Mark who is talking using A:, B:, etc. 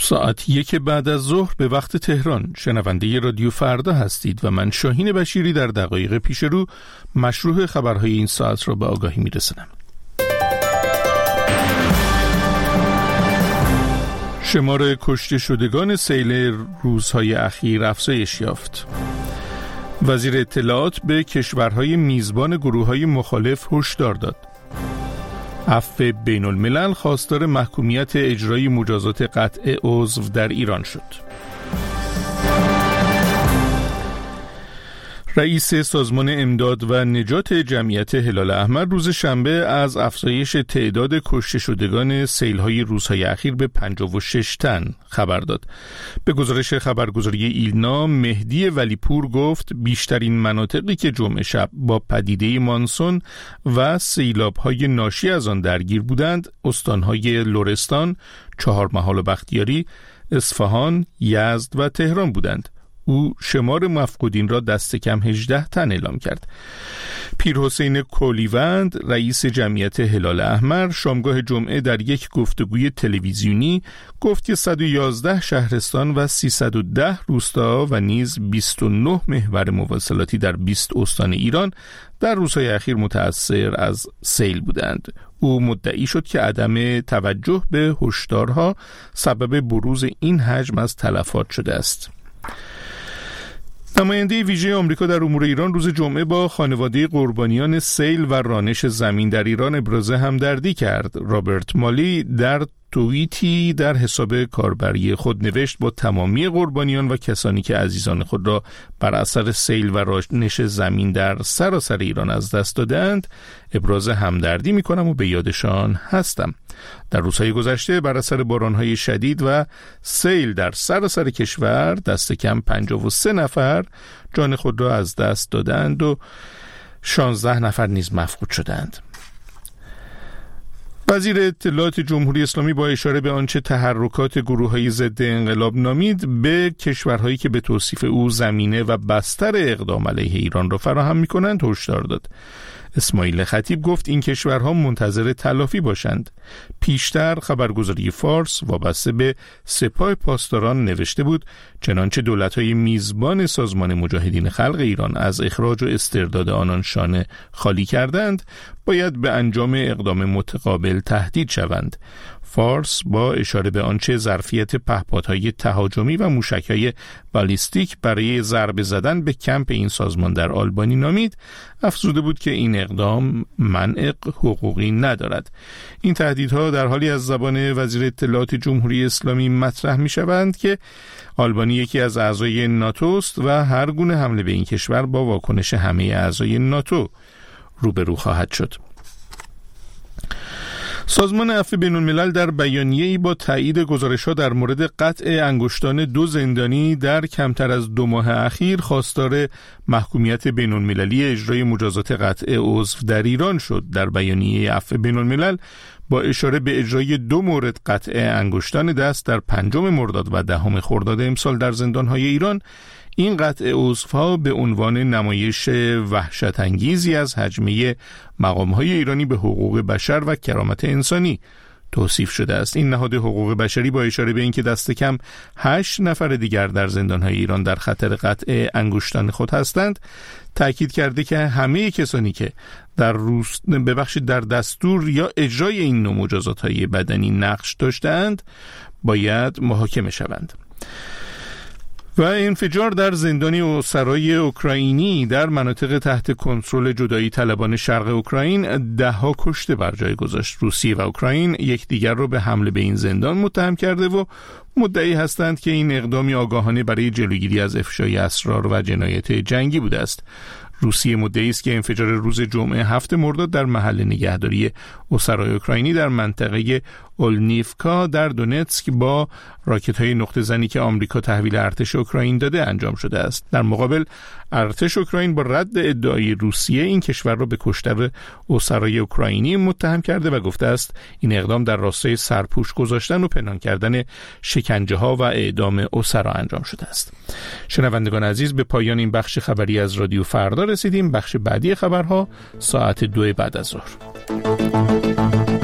A: ساعت 1 بعد از ظهر به وقت تهران شنونده رادیو فردا هستید و من شاهین بشیری در دقایق پیش رو مشروع خبرهای این ساعت را به آگاهی میرسانم. شمار کشته شدگان سیل روزهای اخیر افزایش یافت. وزیر اطلاعات به کشورهای میزبان گروههای مخالف هشدار داد. عفو بین الملل خواستار محکومیت اجرای مجازات قطع عضو در ایران شد. رئیس سازمان امداد و نجات جمعیت هلال احمر روز شنبه از افزایش تعداد کشته شدگان سیل‌های روزهای اخیر به 56 تن خبر داد. به گزارش خبرگزاری ایلنا، مهدی ولیپور گفت بیشترین مناطقی که جمعه شب با پدیده مانسون و سیلاب‌های ناشی از آن درگیر بودند، استان‌های لرستان، چهارمحال و بختیاری، اصفهان، یزد و تهران بودند. او شمار مفقودین را دست کم 18 تن اعلام کرد. پیرحسین کولیوند، رئیس جمعیت هلال احمر، شامگاه جمعه در یک گفتگوی تلویزیونی گفت که 111 شهرستان و 310 روستا و نیز 29 محور مواصلاتی در 20 استان ایران در روزهای اخیر متأثر از سیل بودند. او مدعی شد که عدم توجه به هشدارها سبب بروز این حجم از تلفات شده است. نماینده ویژه آمریکا در امور ایران روز جمعه با خانواده قربانیان سیل و رانش زمین در ایران ابراز همدردی کرد. رابرت مالی در توییتی در حساب کاربری خود نوشت: با تمامی قربانیان و کسانی که عزیزان خود را بر اثر سیل و رانش زمین در سراسر ایران از دست دادند ابراز همدردی می‌کنم و به یادشان هستم. در روزهای گذشته بر اثر بارانهای شدید و سیل در سراسر کشور دست کم 53 نفر جان خود را از دست دادند و 16 نفر نیز مفقود شدند. وزیر اطلاعات جمهوری اسلامی با اشاره به آنچه تحرکات گروه‌های ضد انقلاب نامید، به کشورهایی که به توصیف او زمینه و بستر اقدام علیه ایران را فراهم می‌کنند هشدار داد. اسماعیل خطیب گفت این کشورها منتظر تلافی باشند. پیشتر خبرگزاری فارس وابسته به سپاه پاسداران نوشته بود چنانچه دولت‌های میزبان سازمان مجاهدین خلق ایران از اخراج و استرداد آنان شانه خالی کردند، باید به انجام اقدام متقابل تهدید شوند. فارس با اشاره به آنچه ظرفیت پهپادهای تهاجمی و موشک‌های بالیستیک برای ضربه زدن به کمپ این سازمان در آلبانی نامید، افزوده بود که این اقدام منع حقوقی ندارد. این تهدیدها در حالی از زبان وزیر اطلاعات جمهوری اسلامی مطرح می‌شوند که آلبانی یکی از اعضای ناتو است و هر گونه حمله به این کشور با واکنش همه اعضای ناتو روبرو خواهد شد. سازمان عفو بین الملل در بیانیه‌ای با تایید گزارش‌ها در مورد قطع انگشتان 2 زندانی در کمتر از 2 ماه اخیر خواستار محکومیت بین المللی اجرای مجازات قطع عضو در ایران شد. در بیانیه عفو بین الملل با اشاره به اجرای 2 مورد قطع انگشتان دست در 5 مرداد و 10 خرداد امسال در زندان‌های ایران، این قطع عضوها به عنوان نمایش وحشت انگیزی از هجمه مقام‌های ایرانی به حقوق بشر و کرامت انسانی توصیف شده است. این نهاد حقوق بشری با اشاره به اینکه دست کم 8 نفر دیگر در زندان‌های ایران در خطر قطع انگشتان خود هستند، تاکید کرده که همه کسانی که در دستور یا اجرای این نوع مجازات‌های بدنی نقش داشتند باید محاکمه شوند. و انفجار در زندان اسرای اوکراینی در مناطق تحت کنترل جدایی طلبان شرق اوکراین 10 کشته بر جای گذاشت. روسیه و اوکراین یکدیگر را به حمله به این زندان متهم کرده و مدعی هستند که این اقدامی آگاهانه برای جلوگیری از افشای اسرار و جنایت جنگی بوده است. روسیه مدعی است که انفجار روز جمعه 7 مرداد در محل نگهداری اسرای اوکراینی در منطقه اولنیفکا در دونتسک با راکت‌های نقطه زنی که آمریکا تحویل ارتش اوکراین داده انجام شده است. در مقابل ارتش اوکراین با رد ادعای روسیه این کشور را به کشتار اسرای اوکراینی متهم کرده و گفته است این اقدام در راستای سرپوش گذاشتن و پنهان کردن شکنجه‌ها و اعدام اسرا انجام شده است. شنوندگان عزیز، به پایان این بخش خبری از رادیو فردا رسیدیم. بخش بعدی خبرها ساعت 2 بعد از ظهر.